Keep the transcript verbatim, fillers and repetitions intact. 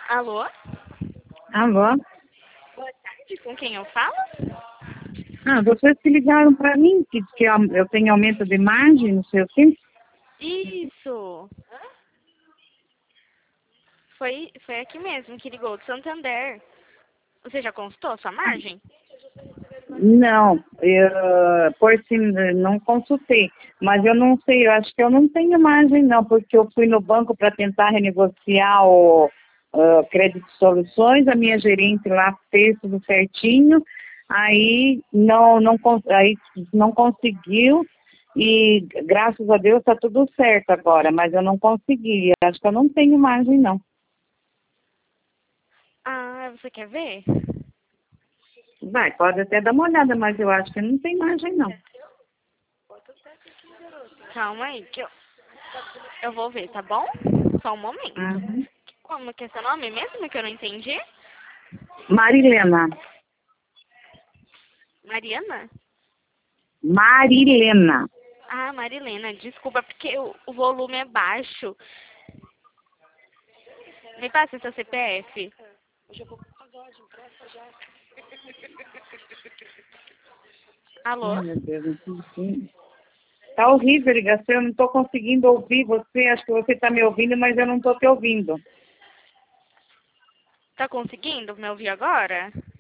Alô? Alô? Boa tarde, com quem eu falo? Ah, vocês que ligaram para mim, que, que eu tenho aumento de margem, não sei o quê. Isso. Foi, foi aqui mesmo que ligou, do Santander. Você já consultou a sua margem? Não, eu, por si, não consultei, mas eu não sei, eu acho que eu não tenho margem não, porque eu fui no banco para tentar renegociar o uh, crédito de soluções, a minha gerente lá fez tudo certinho, aí não, não, cons- aí não conseguiu e graças a Deus está tudo certo agora, mas eu não consegui, eu acho que eu não tenho margem não. Ah, você quer ver? Vai, pode até dar uma olhada, mas eu acho que não tem margem não. Calma aí, que eu, eu vou ver, tá bom? Só um momento. Uhum. Como que é seu nome mesmo, que eu não entendi? Marilena. Mariana? Marilena. Ah, Marilena, desculpa, porque o, o volume é baixo. Me passa seu C P F. Alô? Ai, meu Deus, não sei. Tá horrível a ligação, eu não tô conseguindo ouvir você. Acho que você tá me ouvindo, mas eu não tô te ouvindo. Tá conseguindo me ouvir agora?